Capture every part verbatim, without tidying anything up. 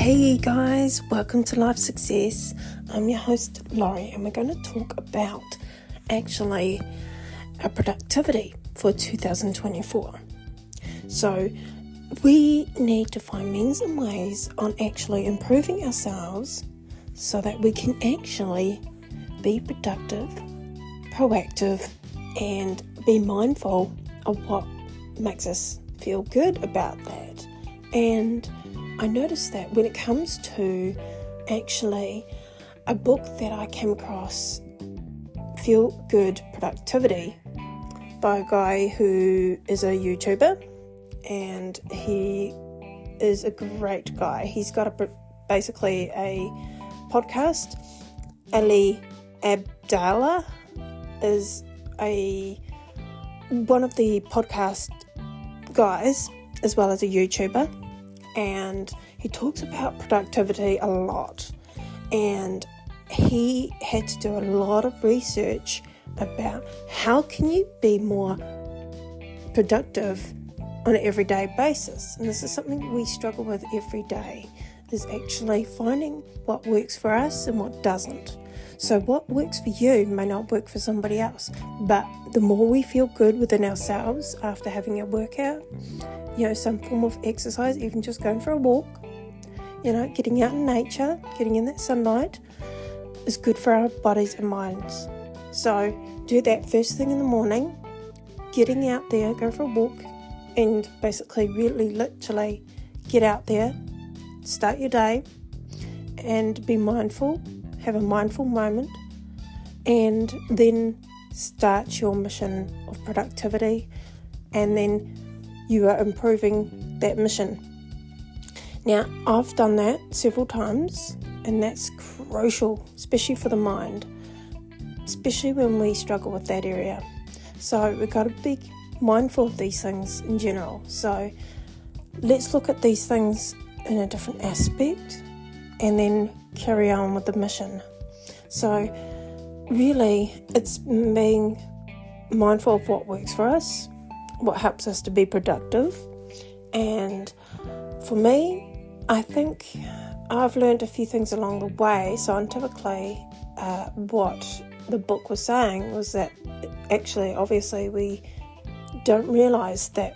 Hey guys, welcome to Life Success. I'm your host Laurie, and we're going to talk about actually our productivity for two thousand twenty-four. So we need to find means and ways on actually improving ourselves so that we can actually be productive, proactive, and be mindful of what makes us feel good about that. And I noticed that when it comes to actually a book that I came across, Feel Good Productivity, by a guy who is a YouTuber, and he is a great guy. He's got a basically a podcast. Ali Abdallah is a one of the podcast guys as well as a YouTuber, and he talks about productivity a lot, and he had to do a lot of research about how can you be more productive on an everyday basis. And this is something we struggle with every day, is actually finding what works for us and what doesn't. So what works for you may not work for somebody else, but the more we feel good within ourselves after having a workout, you know, some form of exercise, even just going for a walk, you know, getting out in nature, getting in that sunlight is good for our bodies and minds. So do that first thing in the morning, getting out there, go for a walk, and basically really literally get out there, start your day, and be mindful, have a mindful moment, and then start your mission of productivity, and then you are improving that mission. Now, I've done that several times, and that's crucial, especially for the mind, especially when we struggle with that area. So we've got to be mindful of these things in general. So let's look at these things in a different aspect and then carry on with the mission. So really, it's being mindful of what works for us, what helps us to be productive. And for me, I think I've learned a few things along the way. Scientifically, uh, what the book was saying was that actually, obviously, we don't realise that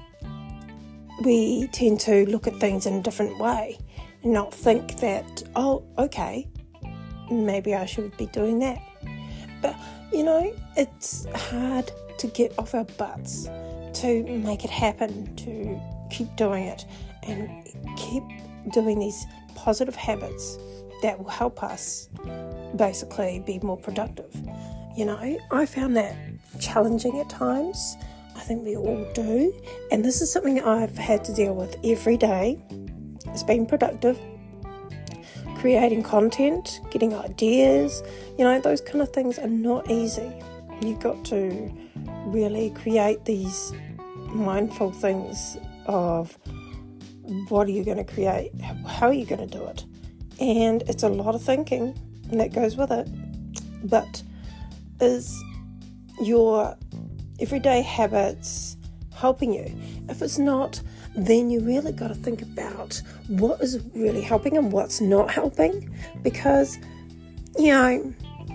we tend to look at things in a different way and not think that, oh, okay, maybe I should be doing that. But, you know, it's hard to get off our butts, to make it happen, to keep doing it and keep doing these positive habits that will help us basically be more productive. You know, I found that challenging at times. I think we all do. And this is something I've had to deal with every day. It's being productive, creating content, getting ideas. You know, those kind of things are not easy. You've got to really create these mindful things of what are you going to create, how are you going to do it. And it's a lot of thinking, and that goes with it. But is your everyday habits helping you? If it's not, then you really got to think about what is really helping and what's not helping, because, you know,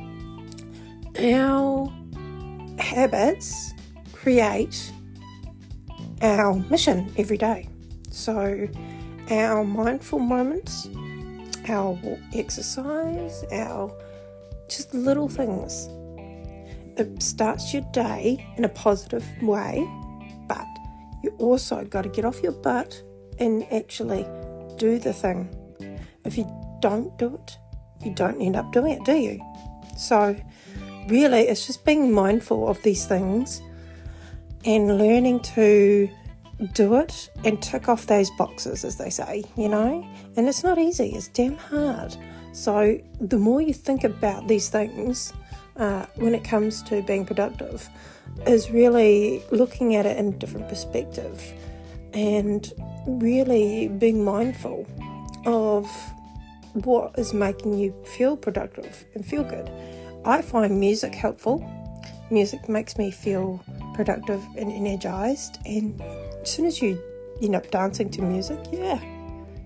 our habits create our mission every day. So our mindful moments, our exercise, our just little things, it starts your day in a positive way, but you also got to get off your butt and actually do the thing. If you don't do it, you don't end up doing it, do you? So really, it's just being mindful of these things and learning to do it and tick off those boxes, as they say, you know. And it's not easy, it's damn hard. So the more you think about these things uh, when it comes to being productive, is really looking at it in a different perspective and really being mindful of what is making you feel productive and feel good. I find music helpful. Music makes me feel productive and energized, and as soon as you end up dancing to music, yeah,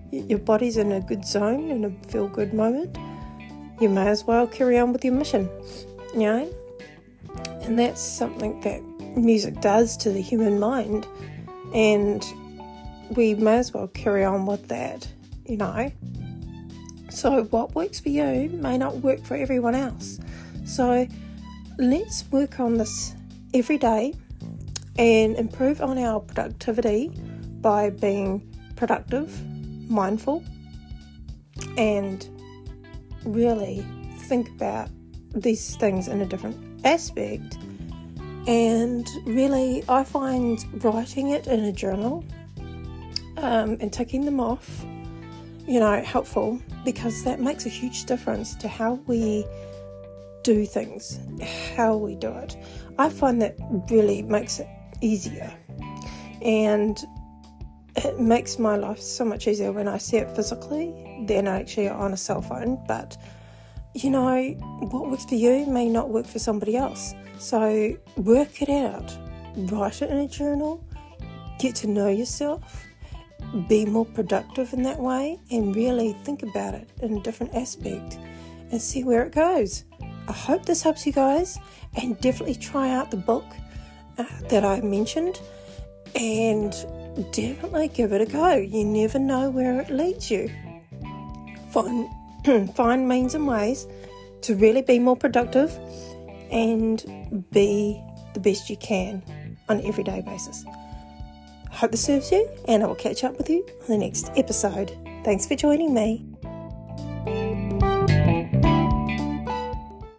your body's in a good zone, in a feel-good moment, you may as well carry on with your mission, you know? And that's something that music does to the human mind, and we may as well carry on with that, you know? So what works for you may not work for everyone else. So let's work on this every day and improve on our productivity by being productive, mindful, and really think about these things in a different aspect. And really, I find writing it in a journal um, and ticking them off, you know, helpful, because that makes a huge difference to how we do things, how we do it. I find that really makes it easier, and it makes my life so much easier when I see it physically than actually on a cell phone. But you know, what works for you may not work for somebody else, so work it out, write it in a journal, get to know yourself, be more productive in that way, and really think about it in a different aspect and see where it goes. I hope this helps you guys, and definitely try out the book uh, that I mentioned, and definitely give it a go. You never know where it leads you. Find, find means and ways to really be more productive and be the best you can on an everyday basis. I hope this serves you, and I will catch up with you on the next episode. Thanks for joining me.